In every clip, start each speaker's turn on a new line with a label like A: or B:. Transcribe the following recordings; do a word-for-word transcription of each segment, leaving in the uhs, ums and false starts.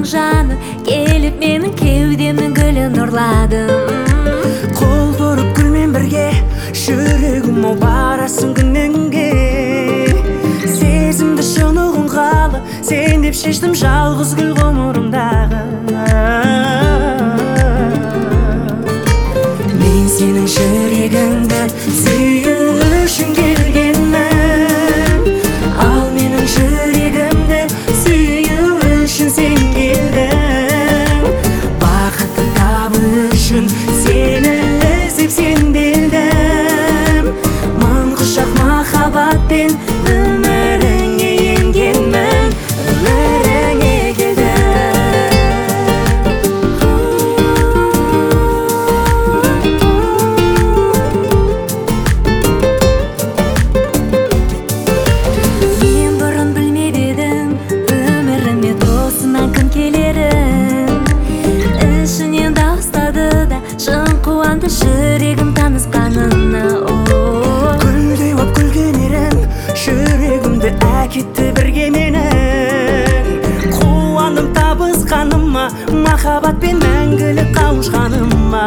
A: жаны, келіп менің кеудемнің гүлін ұрладың.
B: Қолдырып гүлмен бірге жүрегім ау барасың күніңге. Сезімді шынығын қалы, сен деп шештім жалғыз гүл ғұмырымдағы. Мен сенің жүрегіңді сүю үшін келгенмін, ал менің жүрегімді сүю үшін сен келдің. Бақытты табу үшін сені іздеп сенделдім, мың құшақ махаббатпен өміріңе енгенмін, өміріңе келдім. Мен бұрын білмеп едім өміріме тосыннан кім келерін. Ішінен дауыстады да шын қуанды жүрегім танысқанына. Гүлдей боп күлген едің, жүрегімді әкетті бірге менің. Қуаным табысқаныма, махаббатпен мәңгілік қауышқаныма.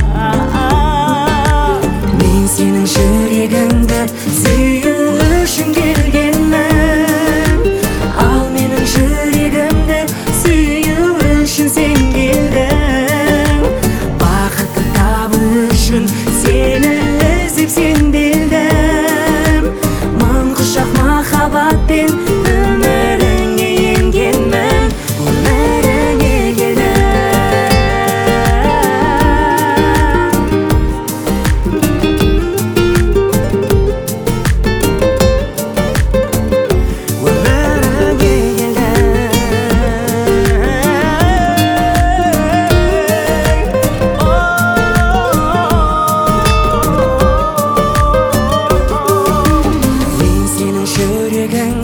B: Мен сенің жүрегіңді сүю үшін келгенмін, ал менің жүрегімді сүю үшін сен келдің. Бақытты табу үшін сені іздеп сенделдім, мың құшақ махаббатпен өміріңе енгенмін, өміріңе келдім. Жүрегің